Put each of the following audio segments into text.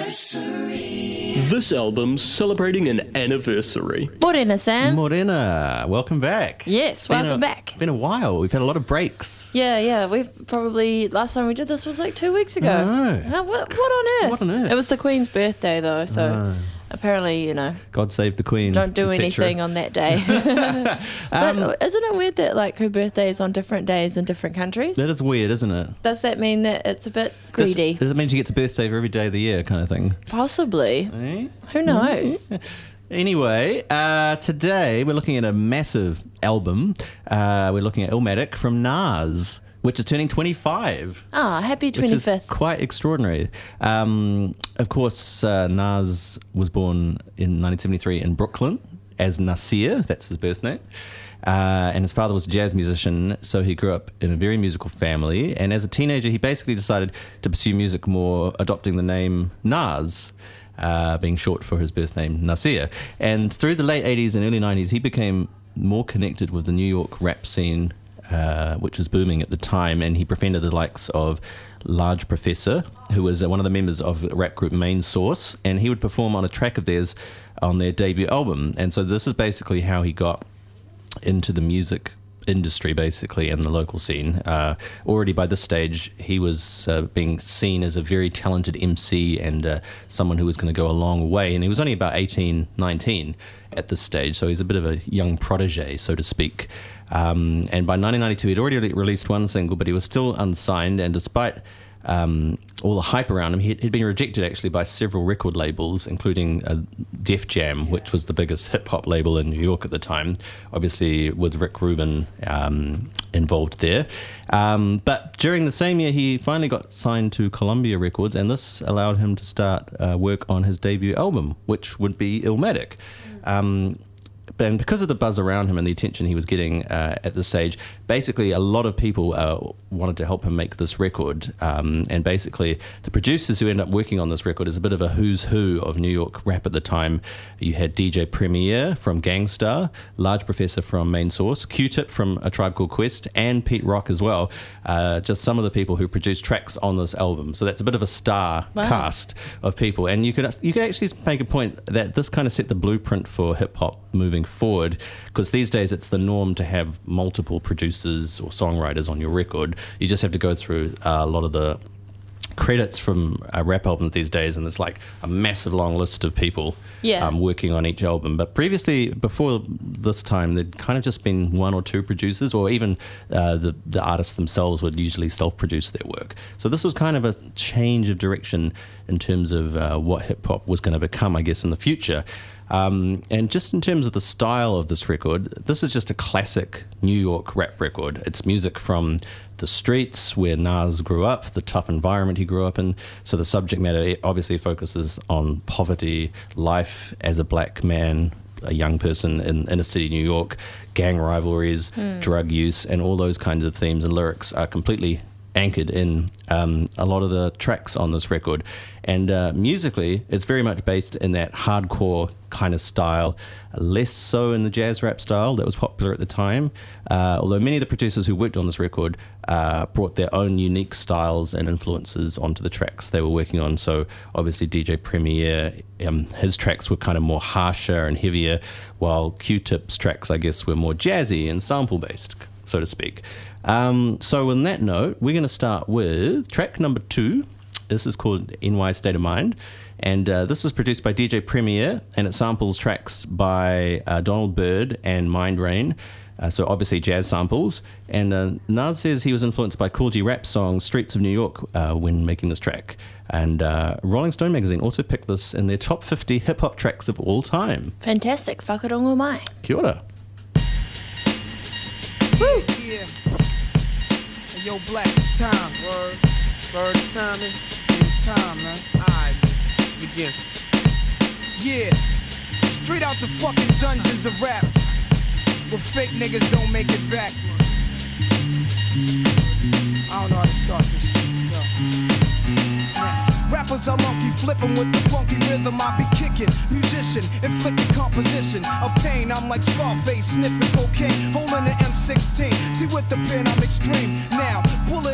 This album's celebrating an anniversary. Morena, Sam. Morena, welcome back. Yes, welcome back. Been a while. We've had a lot of breaks. Yeah. We've probably, last time we did this was like 2 weeks ago. I know. What on earth? What on earth? It was the Queen's birthday though, so apparently, God save the Queen. don't do etc. anything on that day. But isn't it weird that like her birthday is on different days in different countries? That is weird, isn't it? Does that mean that it's a bit greedy? Does it mean she gets a birthday for every day of the year kind of thing? Possibly. Eh? Who knows? Anyway, today we're looking at a massive album. We're looking at Illmatic from Nas, which is turning 25. Happy 25th. Which is quite extraordinary. Of course, Nas was born in 1973 in Brooklyn as Nasir, that's his birth name. And his father was a jazz musician, so he grew up in a very musical family. And as a teenager, he basically decided to pursue music more, adopting the name Nas, being short for his birth name, Nasir. And through the late 80s and early 90s, he became more connected with the New York rap scene, which was booming at the time, and he befriended the likes of Large Professor, who was one of the members of the rap group Main Source, and he would perform on a track of theirs on their debut album. And so this is basically how he got into the music industry, basically, and the local scene. Already by this stage, he was being seen as a very talented MC and someone who was going to go a long way, and he was only about 18, 19 at this stage, so he's a bit of a young protege, so to speak. And by 1992, he'd already released one single, but he was still unsigned, and despite all the hype around him, he'd been rejected actually by several record labels, including Def Jam, which was the biggest hip-hop label in New York at the time, obviously with Rick Rubin involved there. But during the same year, he finally got signed to Columbia Records, and this allowed him to start work on his debut album, which would be Illmatic. And because of the buzz around him and the attention he was getting at this stage, basically a lot of people wanted to help him make this record. And basically the producers who ended up working on this record is a bit of a who's who of New York rap at the time. You had DJ Premier from Gang Starr, Large Professor from Main Source, Q-Tip from A Tribe Called Quest, and Pete Rock as well. Just some of the people who produced tracks on this album. So that's a bit of a star cast of people. And you could actually make a point that this kind of set the blueprint for hip-hop moving forward, because these days it's the norm to have multiple producers or songwriters on your record. You just have to go through a lot of the credits from rap albums these days, and there's like a massive long list of people working on each album. But previously, before this time, there'd kind of just been one or two producers, or even the artists themselves would usually self-produce their work. So this was kind of a change of direction in terms of what hip-hop was going to become, I guess, in the future. And just in terms of the style of this record, this is just a classic New York rap record. It's music from the streets where Nas grew up, the tough environment he grew up in. So the subject matter obviously focuses on poverty, life as a black man, a young person in inner city New York, gang rivalries, drug use, and all those kinds of themes and lyrics are completely anchored in a lot of the tracks on this record. And musically, it's very much based in that hardcore kind of style, less so in the jazz rap style that was popular at the time. Although many of the producers who worked on this record brought their own unique styles and influences onto the tracks they were working on. So obviously DJ Premier, his tracks were kind of more harsher and heavier, while Q-Tip's tracks, I guess, were more jazzy and sample-based, so to speak. So on that note, we're going to start with track number 2. This is called NY State of Mind, and this was produced by DJ Premier, and it samples tracks by Donald Byrd and Mind Rain, so obviously jazz samples. And Nas says he was influenced by Kool G Rap's song Streets of New York when making this track. And Rolling Stone magazine also picked this in their top 50 hip-hop tracks of all time. Fantastic. Whakarongo mai. Kia ora. Woo! Yeah. Hey, yo, Black, it's time. Word. Bird, it's time, man. It's time, man. Alright, begin. Yeah. Straight out the fucking dungeons of rap, where fake niggas don't make it back. I don't know how to start this shit. Yo. Yeah. Rappers are monkey flipping with the funky rhythm I be kicking. Musician, inflicting composition of pain. I'm like Scarface, sniffing cocaine, holding the M16. See with the pen I'm extreme. Now, bullet holes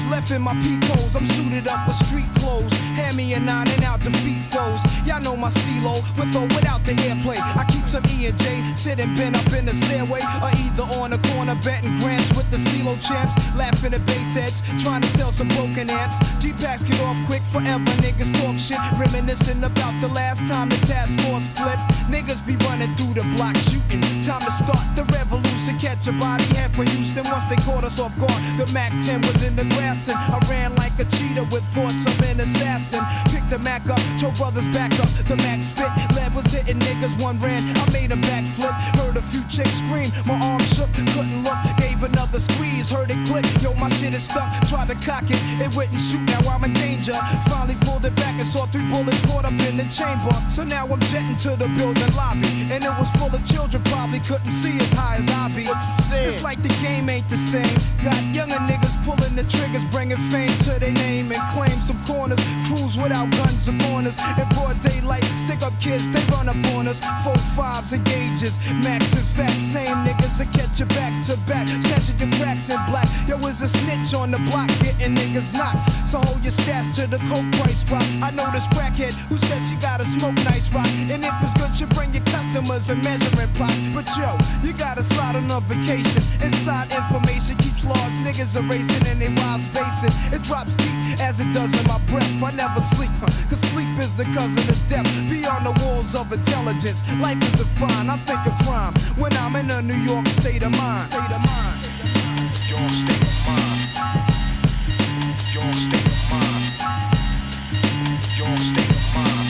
left in my peak holes. I'm suited up with street clothes. Hand me a 9 and out defeat foes. Y'all know my stilo, with or without the airplay. I keep some E&J, sitting bent up in the stairway, or either on the corner betting grants with the CeeLo champs. Laughing at bass heads, trying to sell some broken amps. G-Packs get off quick forever, niggas talk shit. Reminiscing about the last time the task force flipped. Niggas be running through the block shooting. Time to start the revolution, catch a body head for Houston. Once they caught us off guard, the Mac 10 was in the grass and I ran like a cheetah with thoughts of an assassin. Picked the Mac up, told brothers back up. The Mac spit, lead was hitting niggas, one ran. I made a backflip, heard a few chicks scream. My arm shook, couldn't look, gave another squeeze, heard it click. Yo, my shit is stuck, tried to cock it, it wouldn't shoot, now I'm in danger. Finally pulled it back and saw 3 bullets caught up in the chamber. So now I'm jetting to the building lobby, and it was full of children, probably couldn't see as high as I be. It's like the game ain't the same. Got younger niggas pulling the triggers, bringing fame to their name and claim some corners. Crews without guns or corners. In broad daylight, stick up kids, they run up on us. 4-5s and gauges, max and facts. Same niggas that catch you back to back, snatching your cracks in black. Yo, is a snitch on the block, getting niggas knocked. So hold your stats till the coke price drop. I know this crackhead who says she gotta smoke nice rock, and if it's good, you bring your customers and measuring plots. But yo, you gotta slide on a vacation. Inside information keeps large niggas erasing and they wild spacing. It drops deep as it does in my breath. I never sleep, cause sleep is the cousin of death. Beyond the walls of intelligence, life is defined. I think of crime when I'm in a New York state of mind. State of mind. Your state of mind. Your state of mind. Your state of mind.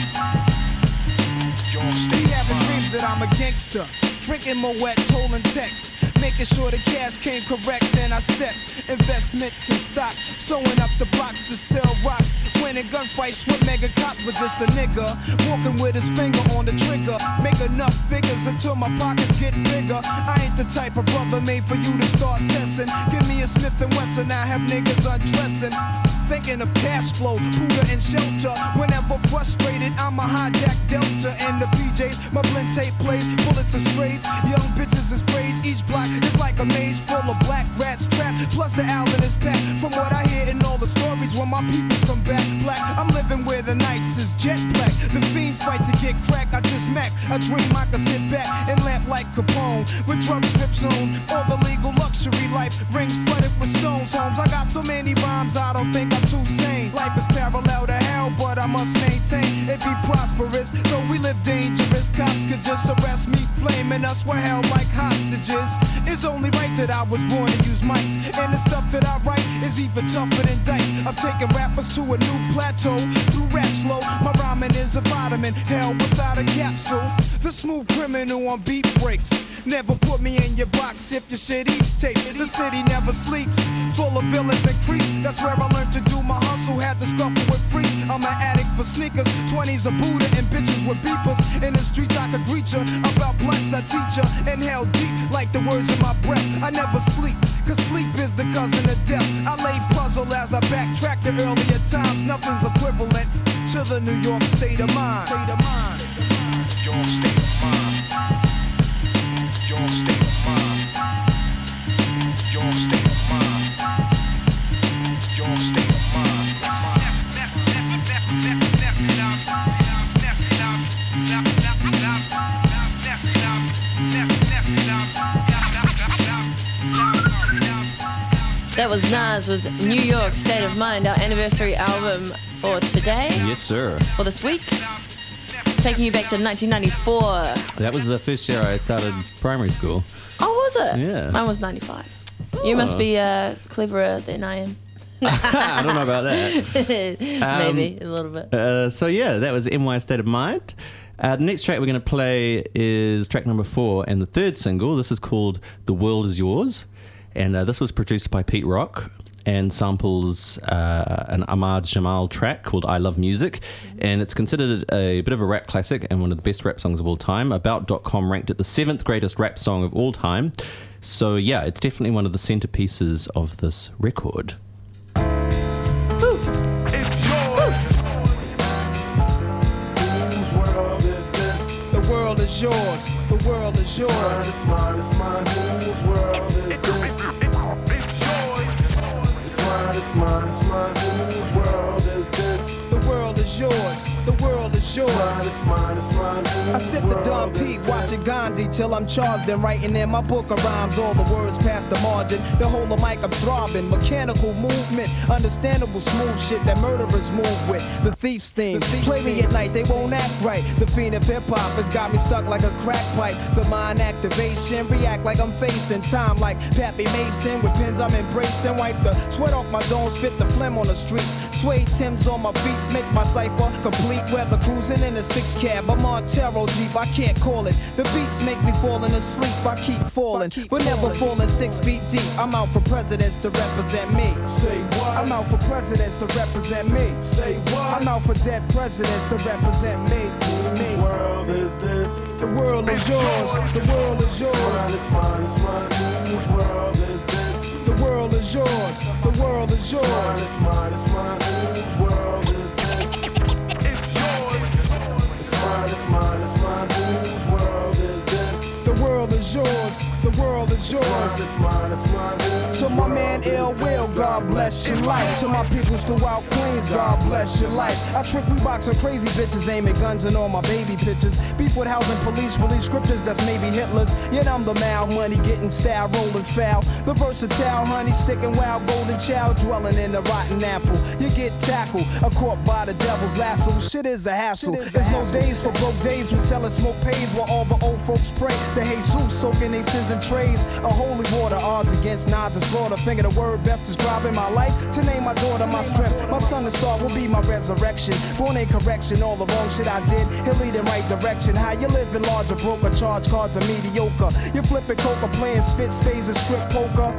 Your state of mind. We having dreams that I'm a gangster. Drinking Moet's, holding texts, making sure the cash came correct. Then I step, investments in stock, sewing up the blocks to sell rocks. Winning gunfights with mega cops, but just a nigga walking with his finger on the trigger. Make enough figures until my pockets get bigger. I ain't the type of brother made for you to start testing. Give me a Smith & Wesson, I have niggas undressing. Thinking of cash flow, Buddha and shelter. Whenever frustrated, I'ma hijack Delta and the PJs. My blend tape plays, bullets are strays. Young bitches is grades. Each block is like a maze full of black rats trapped. Plus the Allen is packed. From what I hear in all the stories, when my peoples come back black, I'm living where the nights is jet black. The fiends fight to get crack. I just max. I dream I can sit back and lamp like Capone with drug strips on. All the legal luxury life rings flooded with stones. Homes. I got so many rhymes, I don't think I'm too sane. Life is parallel to hell, but I must maintain it be prosperous. Though we live dangerous, cops could just arrest me, blaming us we're held like hostages. It's only right that I was born to use mics, and the stuff that I write is even tougher than dice. I'm taking rappers to a new plateau through rap slow. My rhyming is a vitamin, hell without a capsule. The smooth criminal on beat breaks. Never put me in your box if your shit eats tape. The city never sleeps, full of villains and creeps. That's where I learned to do my hustle, had to scuffle with freaks. I'm an addict for sneakers, 20s a Buddha and bitches with beepers. In the streets I could greet ya, about blunts I teach ya. Inhale deep like the words in my breath. I never sleep, cause sleep is the cousin of death. I lay puzzle as I backtrack to earlier times. Nothing's equivalent to the New York state of mind. State of mind. Your state of mind. Your state of mind. Your state of mind. Your state of mind. That was Nas with New York State of Mind, our anniversary album for today. Yes, sir. For this week. It's taking you back to 1994. That was the first year I started primary school. Oh, was it? Yeah. Mine was 95. You must be cleverer than I am. I don't know about that. Maybe a little bit. So yeah, that was NY State of Mind. The next track we're going to play is track number 4 and the third single. This is called The World Is Yours. And this was produced by Pete Rock and samples an Ahmad Jamal track called I Love Music. And it's considered a bit of a rap classic and one of the best rap songs of all time. About.com ranked it the 7th greatest rap song of all time. So yeah, it's definitely one of the centerpieces of this record. The world is yours. The world is yours. It's mine. Whose world is this? It's yours. It's mine. mine, it's mine, it's mine. Whose world is this? The world is yours. The world is yours. It's mine, it's mine. I sip the Don Pete, watching Gandhi till I'm charged and writing in my book of rhymes. All the words past the margin. The whole of mic I'm throbbing. Mechanical movement, understandable smooth shit that murderers move with. The thief's theme. Play me at night, they won't act right. The fiend of hip hop has got me stuck like a crack pipe. The mind activation, react like I'm facing time like Pappy Mason. With pins I'm embracing. Wipe the sweat off my dome, spit the phlegm on the streets. Suede Timbs on my feet makes my cipher complete. Weather cruising in a 6 cab. I'm on Taro Jeep, I can't call it. The beats make me falling asleep. I keep falling, but never falling 6 feet deep. I'm out for presidents to represent me. Say what? I'm out for presidents to represent me. Say what? I'm out for dead presidents to represent me. Whose world is this? The world is yours. The world is yours. It's mine, it's mine. Whose world is this? The world is yours. The world is yours. It's mine, it's mine. Whose world is this? It's yours. It's mine, it's mine, it's mine. Whose world is this? The world is yours. The world is yours. It's mine, it's mine. To my man Ill Will, God bless your life. To my peoples throughout Queens, God bless your life. I trick Reeboks on crazy bitches, aim at guns and all my baby pictures. Beef with housing police, release scriptures that's maybe Hitler's. Yet I'm the mal, money getting style, rolling foul. The versatile honey, sticking wild, golden child, dwelling in the rotten apple. You get tackled, caught by the devil's lasso. Shit is a hassle. There's no days for broke days. We selling smoke pays while all the old folks pray to Jesus, soaking their sins in trays. A holy water, odds against nods and slaughter. Finger the word best describing my life. To name my daughter my strength. My son the star will be my resurrection. Born in correction, all the wrong shit I did. He'll lead in right direction. How you living larger, broker, charge cards are mediocre. You flipping coca, playing spit spades and strip poker.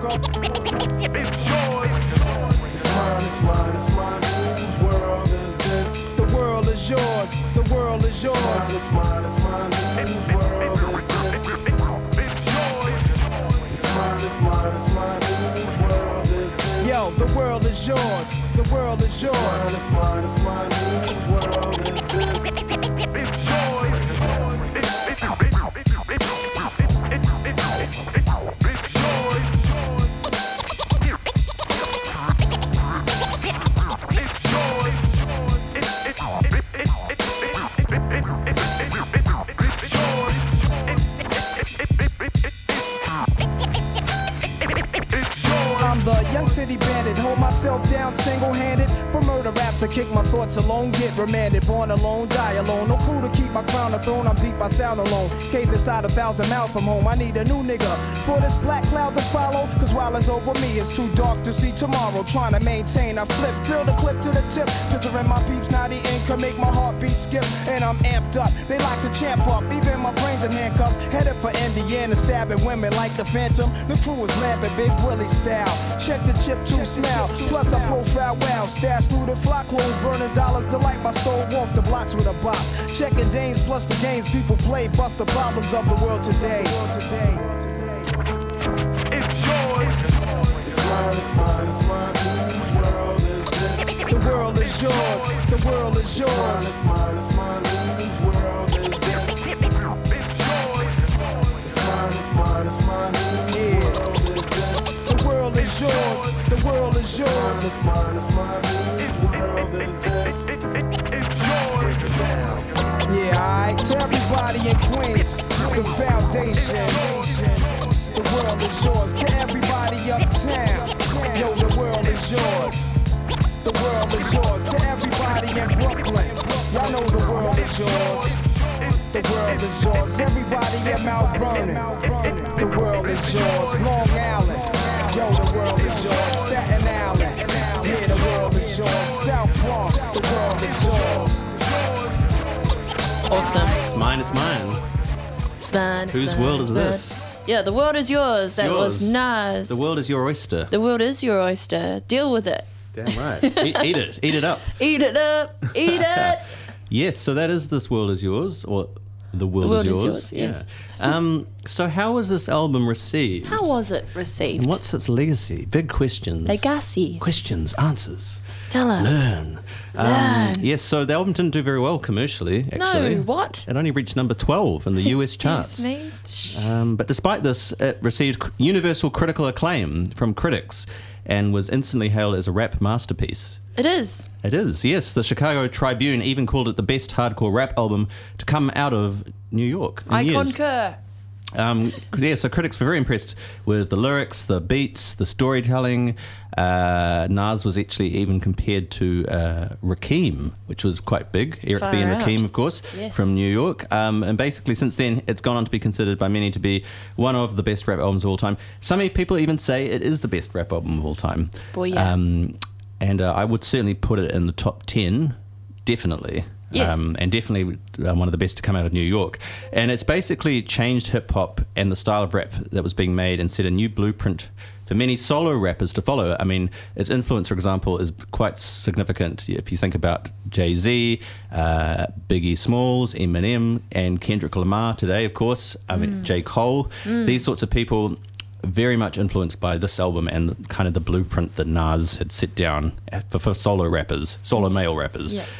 It's yours. It's mine, it's mine, it's mine. Whose world is this? The world is yours. The world is yours. It's mine, it's mine. Whose world is this? It's yours. It's mine, it's mine, it's mine. Whose world is this? Yo, the world is yours. The world is yours. It's mine, it's mine. Whose world is this? It's yours. Young city bandit, hold myself down single-handed. For murder raps, I kick my thoughts alone, get remanded. Born alone, die alone. No crew to keep my crown a throne, I'm deep, I sound alone. Cave inside 1,000 miles from home, I need a new nigga for this black cloud to follow. Cause while it's over me, it's too dark to see tomorrow. Trying to maintain, I flip, fill the clip to the tip. Picturing my peeps, now the ink can make my heartbeat skip. And I'm amped up, they like to champ up. Even my brains in handcuffs, headed for Indiana, stabbing women like the Phantom. The crew is lamping Big Willie style. Check the chip to smell. Plus I profile well. Stash through the flock clothes, burning dollars to light my stove. Walk the blocks with a bop. Checking Danes plus the games people play. Bust the problems of the world today. It's yours. It's mine, it's mine, it's mine. Whose world is this? The world is yours. The world is yours. It's mine, it's mine. Whose world is this? It's yours. It's mine, it's mine, it's mine. Whose world is this? The world is yours. The world is yours. It's mine, it's mine. Whose world is this? It's yours. Yeah, alright. To everybody in Queens, the foundation. The world is yours. To everybody uptown, yo, the world is yours. The world is yours. To everybody in Brooklyn, y'all know the world is yours. The world is yours. Everybody in Mount Vernon, the world is yours. Long Island, yo, the world is yours. Staten Island, yeah, the world is yours. South Bronx, the world is yours. Awesome. It's mine, it's mine. It's mine. Whose world is this? Yeah, the world is yours. That was Nas. The world is your oyster. The world is your oyster. Deal with it. Damn right. Eat it. Eat it up. Eat it up. Eat it. Yes, so that is This World Is Yours, or The World, Is Yours. Yes. So how was this album received? How was it received? And what's its legacy? Big questions. Legacy. Questions, answers. Tell us. Learn. Yes, so the album didn't do very well commercially, actually. No, what? It only reached number 12 in the US charts. Excuse me. But despite this, it received universal critical acclaim from critics and was instantly hailed as a rap masterpiece. It is. It is, yes. The Chicago Tribune even called it the best hardcore rap album to come out of New York. in I years. concur. So critics were very impressed with the lyrics, the beats, the storytelling. Nas was actually even compared to Rakim, which was quite big. Eric Far B. and out. Rakim, of course, Yes. from New York. And basically, since then, it's gone on to be considered by many to be one of the best rap albums of all time. Some people even say it is the best rap album of all time. Boy, yeah. And I would certainly put it in the top 10, definitely. Yes. And definitely one of the best to come out of New York. And it's basically changed hip-hop and the style of rap that was being made and set a new blueprint for many solo rappers to follow. I mean, its influence, for example, is quite significant if you think about Jay-Z, Biggie Smalls, Eminem, and Kendrick Lamar today, of course. I mean, J. Cole. These sorts of people very much influenced by this album and kind of the blueprint that Nas had set down for solo rappers, solo male rappers. Yeah.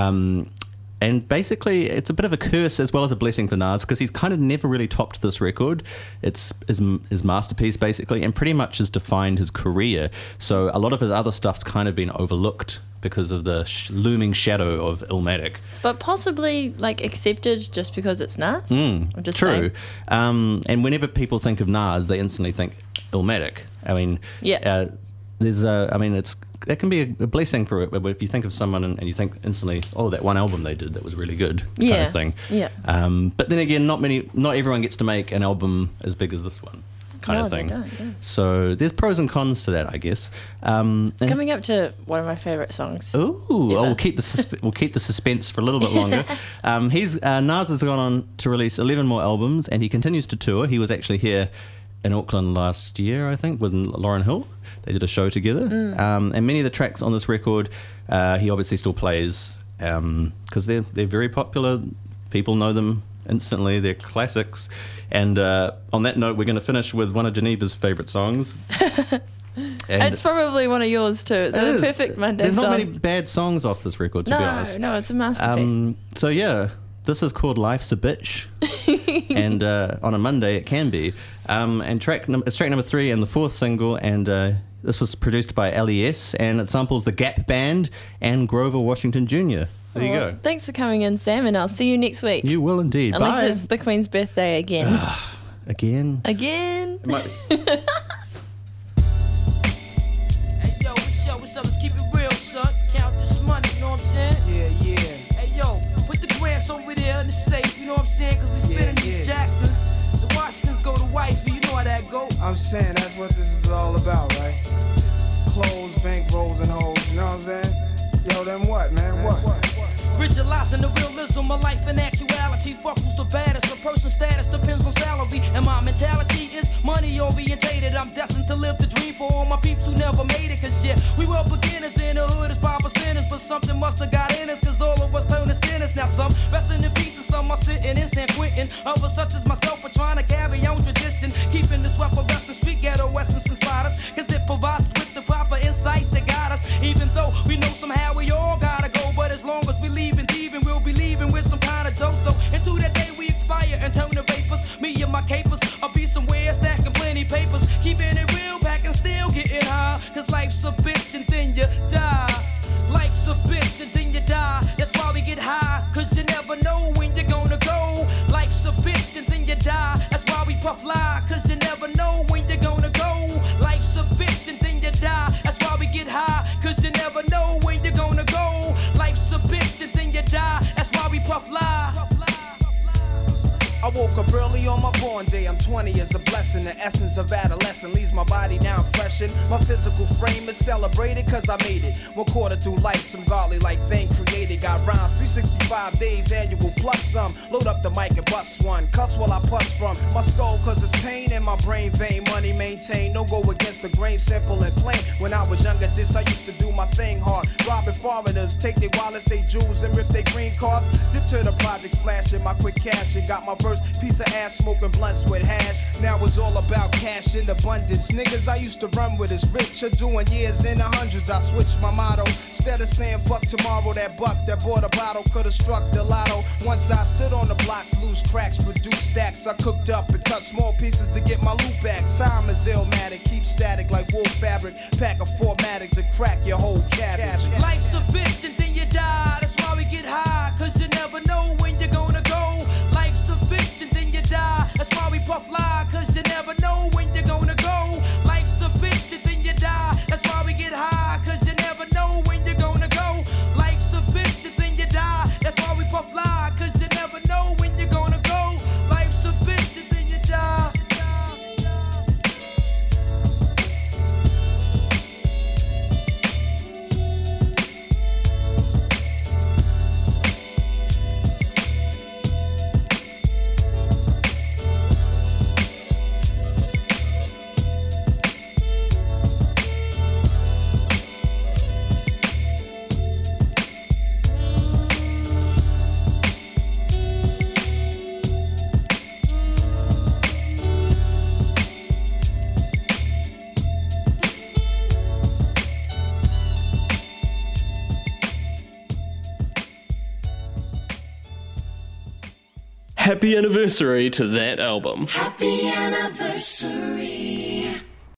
And basically, it's a bit of a curse as well as a blessing for Nas because he's kind of never really topped this record. It's his masterpiece, basically, and pretty much has defined his career. So a lot of his other stuff's kind of been overlooked because of the looming shadow of Illmatic. But possibly, like, accepted just because it's Nas? I'm just True. saying. And whenever people think of Nas, they instantly think Illmatic. I mean, Yeah. That can be a blessing for it if you think of someone and you think instantly, oh, that one album they did that was really good, kind Yeah. of thing. Yeah. But then again, not everyone gets to make an album as big as this one, kind No, of thing. they don't, yeah. So there's pros and cons to that, I guess. It's coming up to one of my favourite songs. Ooh, we'll keep the suspense for a little bit longer. Nas has gone on to release 11 more albums, and he continues to tour. He was actually here in Auckland last year, I think, with Lauryn Hill. They did a show together. And many of the tracks on this record, he obviously still plays because they're very popular. People know them instantly. They're classics. And on that note, we're going to finish with one of Geneva's favourite songs. And It's probably one of yours too. It's it a is. perfect Monday There's song. not many bad songs off this record, to be honest. No, it's a masterpiece. So yeah, this is called "Life's a Bitch," and on a Monday it can be. And it's track number 3 and the 4th single, and this was produced by LES, and it samples the Gap Band and Grover Washington Jr. There you Well, go. Thanks for coming in, Sam, and I'll see you next week. You will indeed. Unless Bye. it's the Queen's birthday again. Again. Again. It might be. Hey yo, what's up? Let's keep it real, son. Count this money, you know what I'm saying? Yeah, yeah. Hey yo, put the grants over there in the safe, you know what I'm saying? Cause we spinning Yeah, these yeah. Jacksons. The Washingtons go to wifey, you know how that go. I'm saying that's what this is all about, right? Clothes, bank rolls, and hoes, you know what I'm saying? Yo, then what, man? What? Visualizing the realism of life and actuality. Fuck who's the baddest. A person's status depends on salary. And my mentality is money orientated. I'm destined to live the dream for all my peeps who never made it. Cause yeah, we were beginners in the hood as 5%ers. But something must have got in us. Cause all of us turned to sinners. Now some resting in peace and some are sitting in San Quentin. Others such as myself are trying to carry on tradition. Keeping this weapon wrestling street ghetto essence inside us. Cause it provides us with the proper insights that guide us. Even though we know somehow we all gotta go. But as long as we leave and thieving, we'll be leaving with some kind of dope. So into that day we expire and turn to vapors. Me and my capers, I'll be somewhere stacking plenty papers. Keeping it real, packing still getting high. Cause life's a bitch and then you die. Life's a bitch and then you die. That's why we get high, cause you never know when you're gonna go. Life's a bitch and then you die. That's why we puff lie, cause you never know when you're gonna go. Life's a bitch and then you die. That's why we get high, cause you never know when you're gonna go. Life's a bitch and then you die. That's why we puff lie. I woke up early on my born day. I'm 20 is a blessing. The essence of adolescence leaves my body now freshened. My physical frame is celebrated cause I made it. 1/4 through life, some godly like thing created. Got rhymes, 365 days annual plus some. Load up the mic and bust one. Cuss while I puss from my skull cause it's pain in my brain vein. Money maintained, no go against the grain, simple and plain. When I was younger, this I used to do my thing hard. Robbing foreigners, take their wallets, they jewels, and rip their green playing cards. Dip to the projects, flashing my quick cash and got my first piece of ass smoking blunts with hash. Now it's all about cash in abundance. Niggas I used to run with is rich or doing years in the hundreds. I switched my motto. Instead of saying fuck tomorrow, that buck that bought a bottle could've struck the lotto. Once I stood on the block, loose cracks, produce stacks. I cooked up and cut small pieces to get my loot back. Time is illmatic, keep static like wool fabric. Pack a 4matic to crack your whole cabbage. Life's a bitch and then you die. That's why we get high, cause you never know when you're gonna go. Life's a bitch and then you die. That's why we puff fly, cause you never know when you're gonna go. Life's a bitch and then you die. That's why we get high, cause you never know when you're gonna go. Life's a bitch and then you die. That's why we puff fly, cause you never know when you're gonna go. Life's a bitch and then you die. Happy anniversary to that album. Happy anniversary.